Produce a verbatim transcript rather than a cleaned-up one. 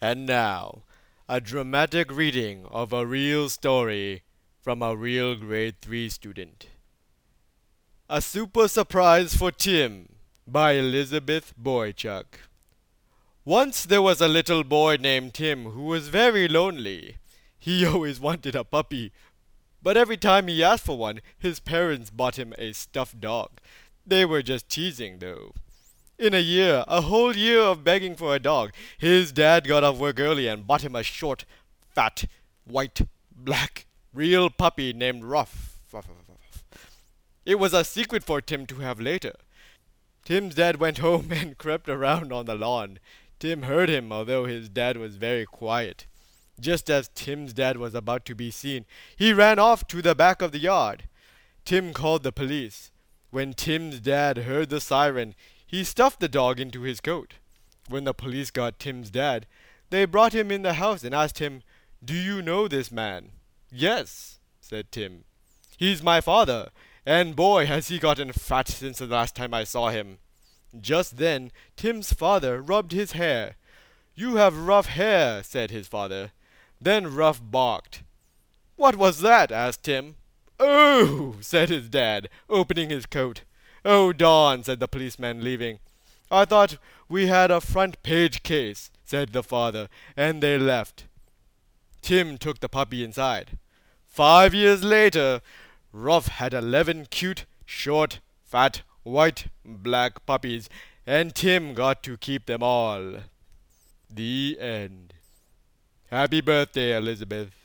And now, a dramatic reading of a real story from a real grade three student. A Super Surprise for Tim by Elizabeth Boychuk. Once there was a little boy named Tim who was very lonely. He always wanted a puppy, but every time he asked for one, his parents bought him a stuffed dog. They were just teasing, though. In a year, a whole year of begging for a dog, his dad got off work early and bought him a short, fat, white, black, real puppy named Ruff. It was a secret for Tim to have later. Tim's dad went home and crept around on the lawn. Tim heard him, although his dad was very quiet. Just as Tim's dad was about to be seen, he ran off to the back of the yard. Tim called the police. When Tim's dad heard the siren, he stuffed the dog into his coat. When the police got Tim's dad, they brought him in the house and asked him, "Do you know this man?" "Yes," said Tim. "He's my father, and boy has he gotten fat since the last time I saw him." Just then Tim's father rubbed his hair. "You have rough hair," said his father. Then Ruff barked. "What was that?" asked Tim. "Oh!" said his dad, opening his coat. "Oh, darn," said the policeman, leaving. "I thought we had a front page case," said the father, and they left. Tim took the puppy inside. Five years later, Ruff had eleven cute, short, fat, white, black puppies, and Tim got to keep them all. The end. Happy birthday, Elizabeth.